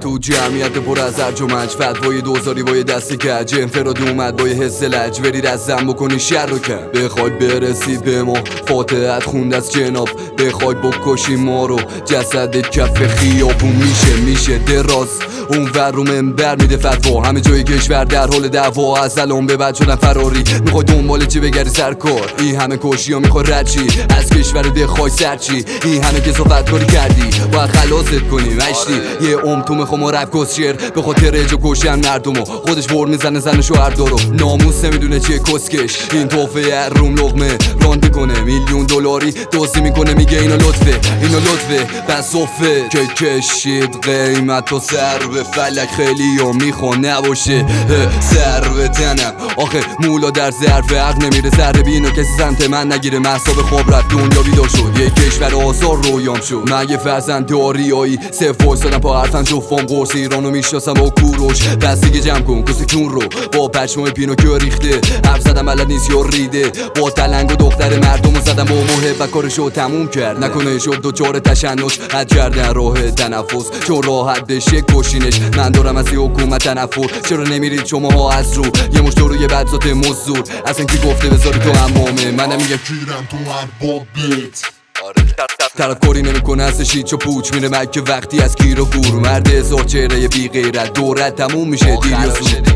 تو جمعیت پر از ارجمند، فتوای دوزاری با یه دست کج، انفرادی اومد با یه حس لج، برید از زن بکنی شر رو کن. بخوای برسی به ما فاتحت خوند از جناب، بخوای بکشی ما رو جسد کف خیابون میشه دراز. اون ور رو منبر میده فتوا، همه جای کشور در حال دعوا، از الان به بعد شدن فراری. میخوای دنبال چی بگردی سرکار؟ این همه کشی ها میخوای رد چی؟ از کشور دخوای سر چی؟ این همه کسافت کاری کردی باید خلاصت کنی مشتی. یه تو میخوام و رپ کسشیر به خاطر اجا کشن مردمو، خودش بر میزنه زن شوهر دارو، ناموس نمیدونه چیه کسکش. این توفه روم لقمه راند کنه $1,000,000 دوزی میکنه میگه اینا لطفه بس صفه که کشید قیمت و سر به فلک. خیلی ها میخوان نباشه سر به تنم، آخه مولا در ظرف عقل نمیره سر بینو کسی سمت من نگیره. محصاب خواب رفت دنیا بیدار شد، یه کشور آزار رویام شد. مگه فرزند داریایی صف وایسادم پا حرفن جفام قرص ایرانو میشناسم با کوروش. دست دیگه جمع کن کسی کون رو با پشمای پینوکیو ریخته، حرف زدم بلد نیست یا ریده، با تلنگ و دختر مردمو زدم با محبت کارشو تموم کرد. نکنه شد دوچار تشنج حد کردن راه تنفس، چون راحت بشه کشینش. من دارم از حکومت تنفر، چرا نمیرید شماها از رو؟ یه مشت رو یه بدزات مزدور، اصلا کی گفته بذاری تو امامه؟ منم میگه کیرم تو اربابت. طرفکاری نمیکنه هستش هیچ و پوچ، میره مکه وقتی از گیر و گور. مرد هزار چهره بی غیرت، دورت تموم میشه دیر یا زود.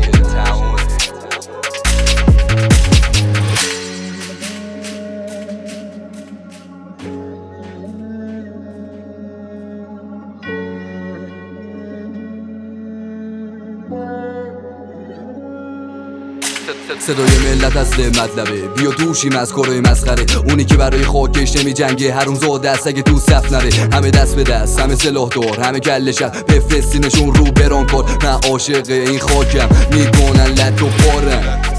صدای ملت اصل مطلبه، بیا دوشیم از کارای مسخره. اونی که برای خاکش نمی جنگه حروم زاده است اگه تو صف نره. همه دست به دست، همه سلاح دار، همه کلشن بفرستینشون رو بران کار. من عاشق این خاکم، میکنن لط و پارم.